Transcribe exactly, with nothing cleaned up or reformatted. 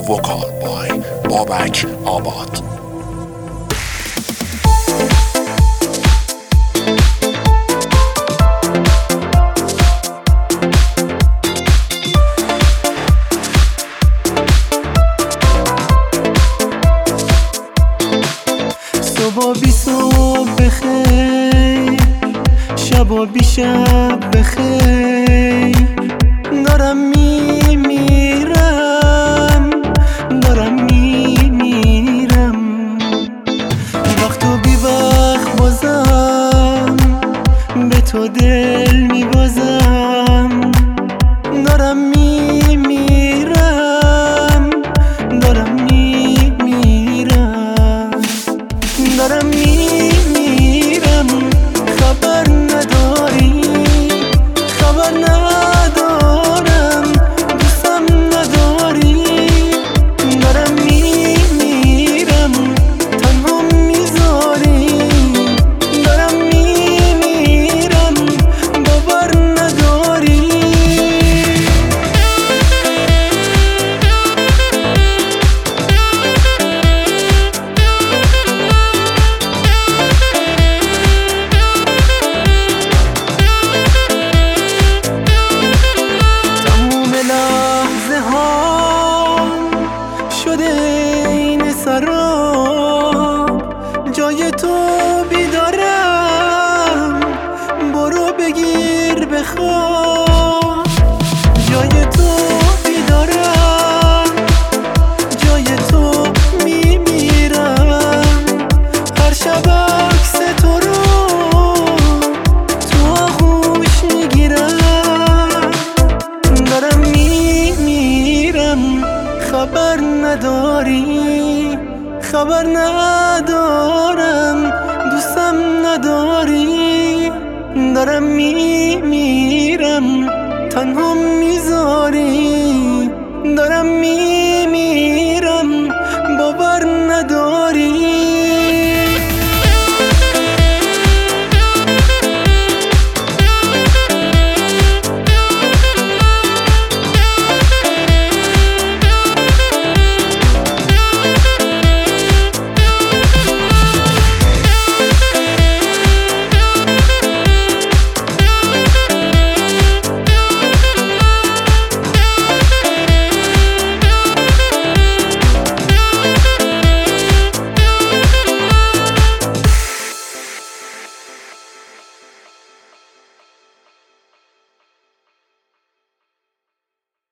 vocal by Babak Abad. صبح بی صبح بخیر، شب بی شب بخیر. دارم میمیرم، دارم میمیرم. وقت و بی وقت بازم به تو دل میبازم. دارم میمیرم، دارم میمیرم، دارم میمیرم. خبر نداری، خبر ندارم، دوستم نداری. دارم میمیرم، تنها میذاری. دارم میمیرم، باور نداری. جای تو بیدارم، برو بگیر بخواب. جای تو بیدارم، جای تو میمیرم. هر شب عکس تو رو تو آغوش میگیرم. دارم میمیرم، خبر نداری، خبر ندارم، دوستم نداری. دارم میمیرم، تنها میذاری. دارم میمیرم، باور نداری.